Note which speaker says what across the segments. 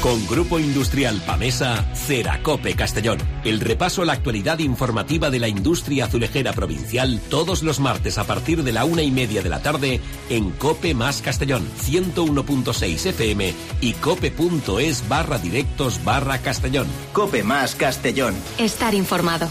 Speaker 1: Con Grupo Industrial Pamesa, Ceracope Castellón. El repaso a la actualidad informativa de la industria azulejera provincial todos los martes a partir de la 1:30 de la tarde en Cope Más Castellón, 101.6 FM y cope.es/directos/Castellón.
Speaker 2: Cope Más Castellón.
Speaker 3: Estar informado.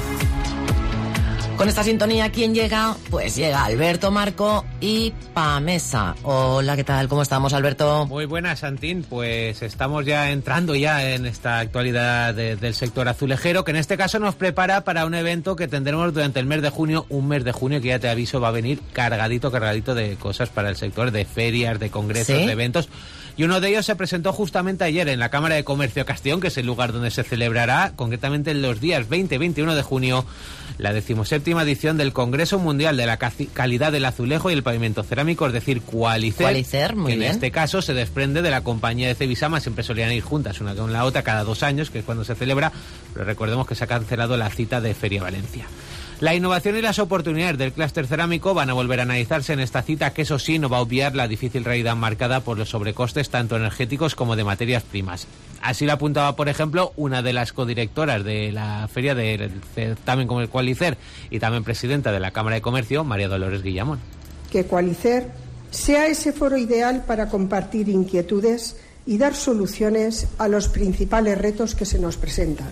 Speaker 4: Con esta sintonía, ¿quién llega? Pues llega Alberto Marco y Pamesa. Hola, ¿qué tal? ¿Cómo estamos, Alberto?
Speaker 5: Muy buenas, Santín. Pues estamos ya entrando en esta actualidad del sector azulejero, que en este caso nos prepara para un evento que tendremos durante el mes de junio, un mes de junio que ya te aviso va a venir cargadito de cosas para el sector, de ferias, de congresos, ¿sí?, de eventos. Y uno de ellos se presentó justamente ayer en la Cámara de Comercio de Castellón, que es el lugar donde se celebrará, concretamente en los días 20 y 21 de junio, la 17ª edición del Congreso Mundial de la Calidad del Azulejo y el Pavimento Cerámico, es decir, Qualicer, muy bien. En este caso se desprende de la compañía de Cebisama, siempre solían ir juntas una con la otra cada 2 años, que es cuando se celebra, pero recordemos que se ha cancelado la cita de Feria Valencia. La innovación y las oportunidades del clúster cerámico van a volver a analizarse en esta cita, que eso sí no va a obviar la difícil realidad marcada por los sobrecostes tanto energéticos como de materias primas. Así lo apuntaba, por ejemplo, una de las codirectoras de la feria del certamen como el Qualicer y también presidenta de la Cámara de Comercio, María Dolores Guillamón.
Speaker 6: Que Qualicer sea ese foro ideal para compartir inquietudes y dar soluciones a los principales retos que se nos presentan.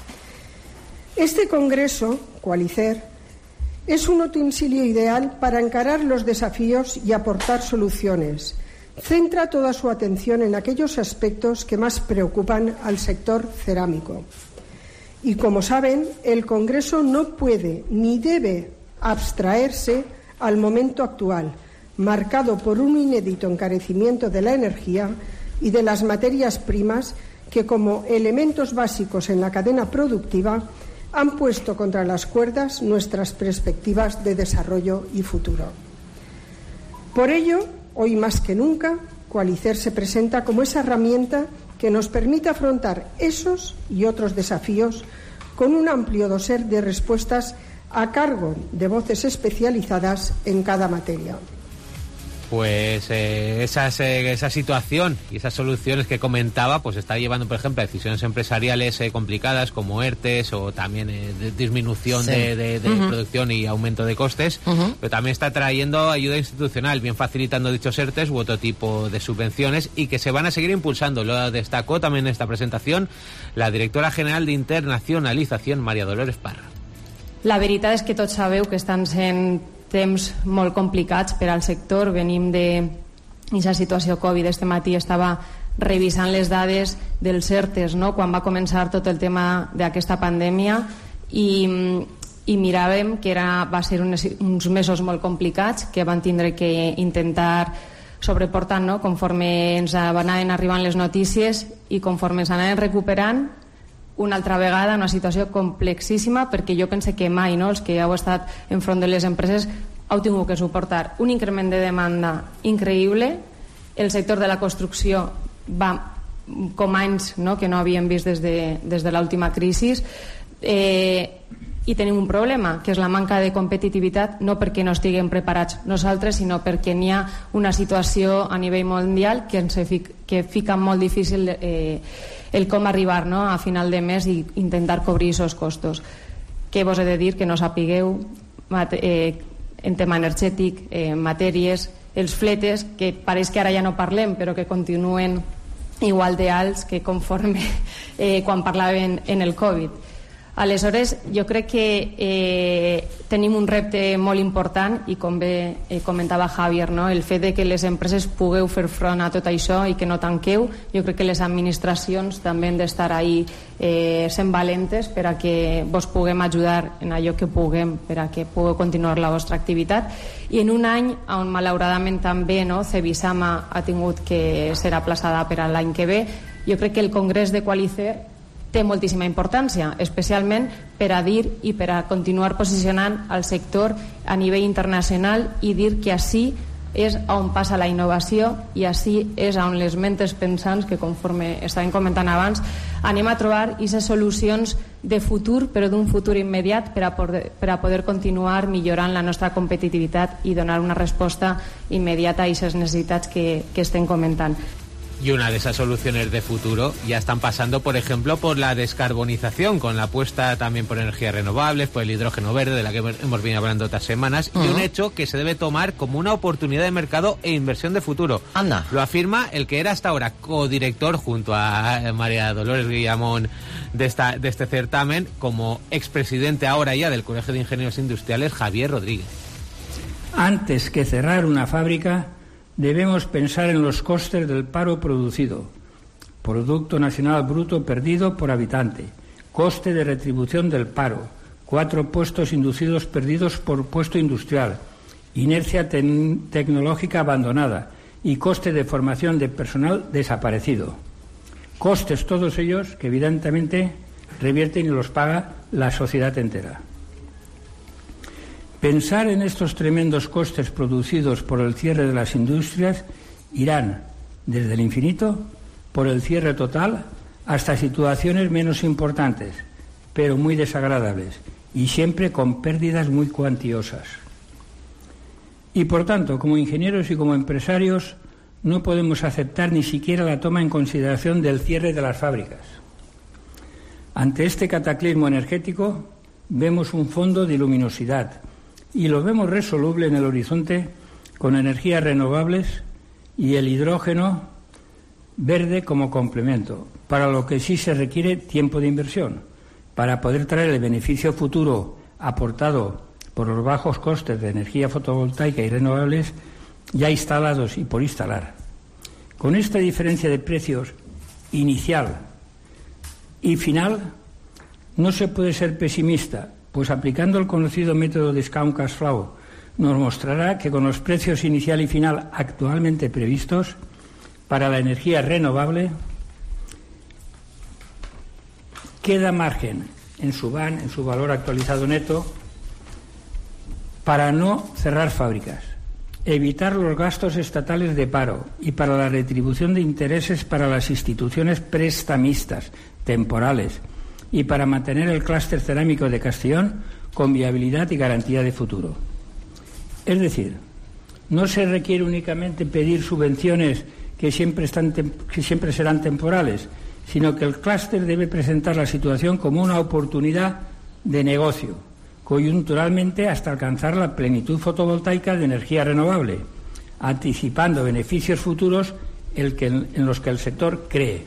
Speaker 6: Este congreso, Qualicer, es un utensilio ideal para encarar los desafíos y aportar soluciones. Centra toda su atención en aquellos aspectos que más preocupan al sector cerámico. Y como saben, el congreso no puede ni debe abstraerse al momento actual, marcado por un inédito encarecimiento de la energía y de las materias primas que, como elementos básicos en la cadena productiva, han puesto contra las cuerdas nuestras perspectivas de desarrollo y futuro. Por ello, hoy más que nunca, Qualicer se presenta como esa herramienta que nos permite afrontar esos y otros desafíos con un amplio dossier de respuestas a cargo de voces especializadas en cada materia.
Speaker 5: Pues esa situación y esas soluciones que comentaba, pues está llevando, por ejemplo, a decisiones empresariales complicadas como ERTES o también disminución de producción y aumento de costes, pero también está trayendo ayuda institucional, bien facilitando dichos ERTES u otro tipo de subvenciones y que se van a seguir impulsando. Lo destacó también en esta presentación la directora general de Internacionalización, María Dolores Parra.
Speaker 7: La veritat és que tots sabeu que estan sent temps molt complicats per al sector. Venim d'aquesta situació Covid. Este matí estava revisant les dades dels ERTES, no?, quan va començar tot el tema d'aquesta pandèmia i miràvem que va ser uns mesos molt complicats que van tindre que intentar sobreportar, no?, conforme ens anaven arribant les notícies i conforme ens anaven recuperant. Una altra vegada una situació complexíssima, perquè jo pense que mai, no?, els que heu estat enfront de les empreses heu tingut que suportar un increment de demanda increïble. El sector de la construcció va com anys, no?, que no havíem vist des de l'última crisi, i tenim un problema, que és la manca de competitivitat, no perquè no estiguem preparats nosaltres, sinó perquè n'hi ha una situació a nivell mundial que fica molt difícil el com arribar, no?, a final de mes i intentar cobrir aquests costos. Què vos he de dir? Que no sapigueu en tema energètic, matèries, els fletes, que pareix que ara ja no parlem, però que continuen igual de alts que conforme quan parlàvem en el Covid. Aleshores, jo crec que tenim un repte molt important i, com bé comentava Javier, no?, el fet de que les empreses pugueu fer front a tot això i que no tanqueu. Jo crec que les administracions també han d'estar ahí sent valentes per a que vos puguem ajudar en allò que puguem per a que pugueu continuar la vostra activitat. I en un any on malauradament també, no?, Cebisama ha tingut que ser aplaçada per a l'any que ve, jo crec que el Congrés de Qualicer té moltíssima importància, especialment per a dir i per a continuar posicionant el sector a nivell internacional i dir que així és on passa la innovació i així és on les mentes pensants, que conforme estàvem comentant abans, anem a trobar aquestes solucions de futur, però d'un futur immediat per a poder continuar millorant la nostra competitivitat i donar una resposta immediata a aquestes necessitats que estem comentant.
Speaker 5: Y una de esas soluciones de futuro ya están pasando, por ejemplo, por la descarbonización, con la apuesta también por energías renovables, por el hidrógeno verde, de la que hemos venido hablando otras semanas, y un hecho que se debe tomar como una oportunidad de mercado e inversión de futuro.
Speaker 4: Anda.
Speaker 5: Lo afirma el que era hasta ahora codirector junto a María Dolores Guillamón de este certamen, como expresidente ahora ya del Colegio de Ingenieros Industriales, Javier Rodríguez.
Speaker 3: Antes que cerrar una fábrica, debemos pensar en los costes del paro producido, Producto Nacional Bruto perdido por habitante, coste de retribución del paro, 4 puestos inducidos perdidos por puesto industrial, inercia tecnológica abandonada y coste de formación de personal desaparecido. Costes todos ellos que evidentemente revierten y los paga la sociedad entera. Pensar en estos tremendos costes producidos por el cierre de las industrias irán desde el infinito, por el cierre total, hasta situaciones menos importantes, pero muy desagradables, y siempre con pérdidas muy cuantiosas. Y por tanto, como ingenieros y como empresarios, no podemos aceptar ni siquiera la toma en consideración del cierre de las fábricas. Ante este cataclismo energético, vemos un fondo de luminosidad, y lo vemos resoluble en el horizonte con energías renovables y el hidrógeno verde como complemento, para lo que sí se requiere tiempo de inversión, para poder traer el beneficio futuro aportado por los bajos costes de energía fotovoltaica y renovables ya instalados y por instalar. Con esta diferencia de precios inicial y final, no se puede ser pesimista, pues aplicando el conocido método Discount Cash Flow nos mostrará que con los precios inicial y final actualmente previstos para la energía renovable queda margen en su VAN, en su valor actualizado neto, para no cerrar fábricas, evitar los gastos estatales de paro y para la retribución de intereses para las instituciones prestamistas temporales, y para mantener el clúster cerámico de Castellón con viabilidad y garantía de futuro. Es decir, no se requiere únicamente pedir subvenciones que siempre serán temporales, sino que el clúster debe presentar la situación como una oportunidad de negocio, coyunturalmente hasta alcanzar la plenitud fotovoltaica de energía renovable, anticipando beneficios futuros en los que el sector cree.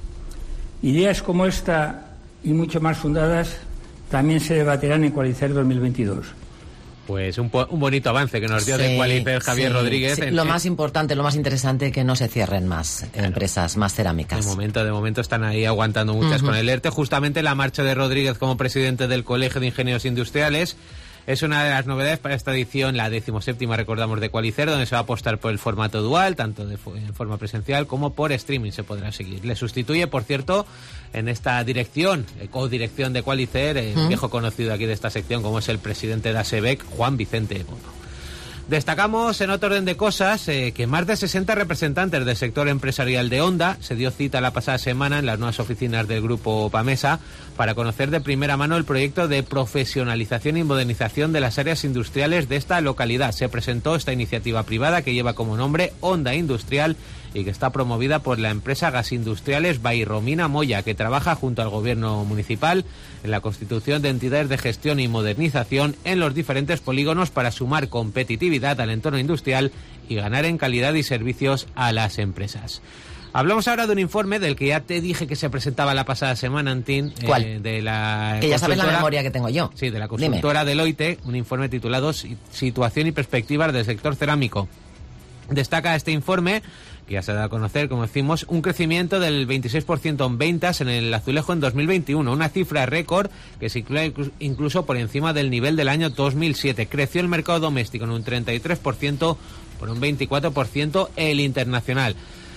Speaker 3: Ideas como esta y mucho más fundadas también se debatirán en Qualicer 2022.
Speaker 5: Pues un bonito avance que nos dio de Qualicer Javier Rodríguez.
Speaker 4: Sí. Lo más importante, lo más interesante, que no se cierren más empresas, más cerámicas.
Speaker 5: De momento están ahí aguantando muchas con el ERTE. Justamente la marcha de Rodríguez como presidente del Colegio de Ingenieros Industriales es una de las novedades para esta edición, la 17ª, recordamos, de Qualicer, donde se va a apostar por el formato dual, tanto en forma presencial como por streaming se podrá seguir. Le sustituye, por cierto, en esta dirección, codirección de Qualicer, el viejo conocido aquí de esta sección, como es el presidente de ASEBEC, Juan Vicente Bono. Destacamos en otro orden de cosas que más de 60 representantes del sector empresarial de Honda se dio cita la pasada semana en las nuevas oficinas del grupo Pamesa para conocer de primera mano el proyecto de profesionalización y modernización de las áreas industriales de esta localidad. Se presentó esta iniciativa privada que lleva como nombre Honda Industrial y que está promovida por la empresa Gasindustriales Bairromina Moya, que trabaja junto al gobierno municipal en la constitución de entidades de gestión y modernización en los diferentes polígonos para sumar competitividad al entorno industrial y ganar en calidad y servicios a las empresas. Hablamos ahora de un informe del que ya te dije que se presentaba la pasada semana, Antín.
Speaker 4: ¿Cuál?
Speaker 5: De la
Speaker 4: que ya sabes la memoria que tengo yo.
Speaker 5: Sí, de la consultora Deloitte, un informe titulado Situación y perspectivas del sector cerámico. Destaca este informe, que ya se da a conocer, como decimos, un crecimiento del 26% en ventas en el azulejo en 2021, una cifra récord que se incluso por encima del nivel del año 2007. Creció el mercado doméstico en un 33%, por un 24% el internacional.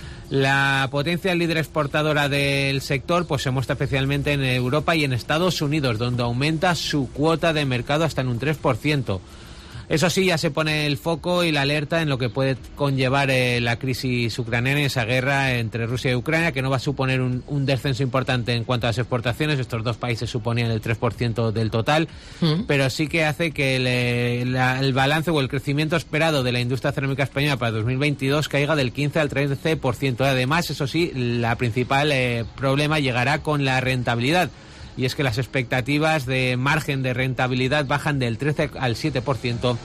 Speaker 5: La potencia líder exportadora del sector pues se muestra especialmente en Europa y en Estados Unidos, donde aumenta su cuota de mercado hasta en un 3%. Eso sí, ya se pone el foco y la alerta en lo que puede conllevar la crisis ucraniana y esa guerra entre Rusia y Ucrania, que no va a suponer un descenso importante en cuanto a las exportaciones. Estos dos países suponían el 3% del total, pero sí que hace que el balance o el crecimiento esperado de la industria cerámica española para 2022 caiga del 15 al 13%. Además, eso sí, la principal problema llegará con la rentabilidad. Y es que las expectativas de margen de rentabilidad bajan del 13 al 7%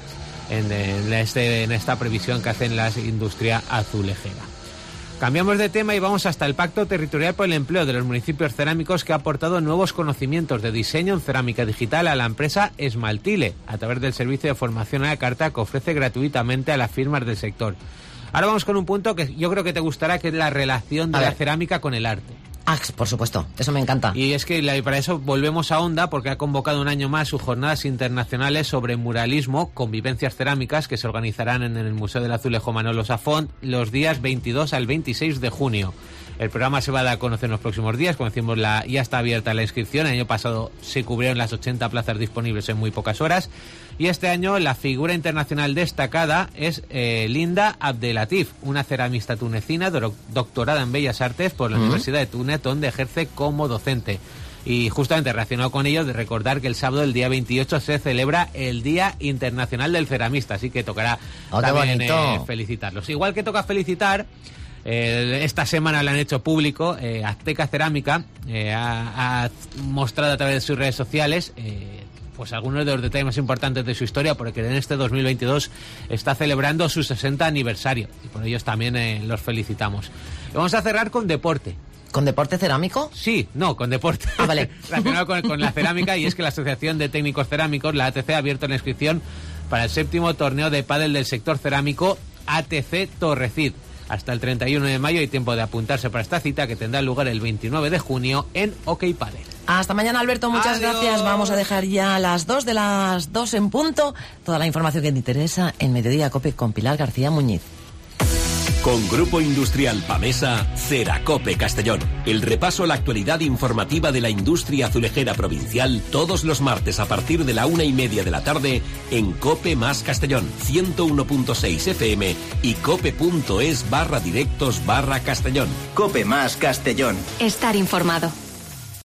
Speaker 5: en esta previsión que hacen la industria azulejera. Cambiamos de tema y vamos hasta el Pacto Territorial por el Empleo de los Municipios Cerámicos, que ha aportado nuevos conocimientos de diseño en cerámica digital a la empresa Esmaltile, a través del servicio de formación a la carta que ofrece gratuitamente a las firmas del sector. Ahora vamos con un punto que yo creo que te gustará, que es la relación de la cerámica con el arte.
Speaker 4: Ah, por supuesto, eso me encanta.
Speaker 5: Y es que para eso volvemos a Onda, porque ha convocado un año más sus jornadas internacionales sobre muralismo, convivencias cerámicas, que se organizarán en el Museo del Azulejo Manolo Safont los días 22 al 26 de junio. El programa se va a dar a conocer en los próximos días. Como decimos, ya está abierta la inscripción. El año pasado se cubrieron las 80 plazas disponibles en muy pocas horas. Y este año la figura internacional destacada es Linda Abdelatif, una ceramista tunecina doctorada en Bellas Artes por la Universidad de Túnez, donde ejerce como docente. Y justamente relacionado con ello, de recordar que el sábado, el día 28, se celebra el Día Internacional del Ceramista, así que tocará también felicitarlos. Igual que toca felicitar, esta semana lo han hecho público, Azteca Cerámica ha mostrado a través de sus redes sociales pues algunos de los detalles más importantes de su historia, porque en este 2022 está celebrando su 60 aniversario y por ellos también los felicitamos. Y vamos a cerrar con deporte.
Speaker 4: ¿Con deporte cerámico?
Speaker 5: Sí, no, con deporte.
Speaker 4: Ah, vale.
Speaker 5: Relacionado con la cerámica, y es que la Asociación de Técnicos Cerámicos, la ATC, ha abierto la inscripción para el 7º torneo de pádel del sector cerámico ATC Torrecid. Hasta el 31 de mayo hay tiempo de apuntarse para esta cita, que tendrá lugar el 29 de junio en OK Padel.
Speaker 4: Hasta mañana, Alberto, muchas gracias. Vamos a dejar ya a las 2 en punto toda la información que te interesa en Mediodía COPE con Pilar García Muñiz.
Speaker 1: Con Grupo Industrial Pamesa, Ceracope Castellón. El repaso a la actualidad informativa de la industria azulejera provincial todos los martes a partir de la 1:30 de la tarde en COPE más Castellón, 101.6 FM y cope.es/directos/Castellón.
Speaker 2: COPE más Castellón.
Speaker 8: Estar informado.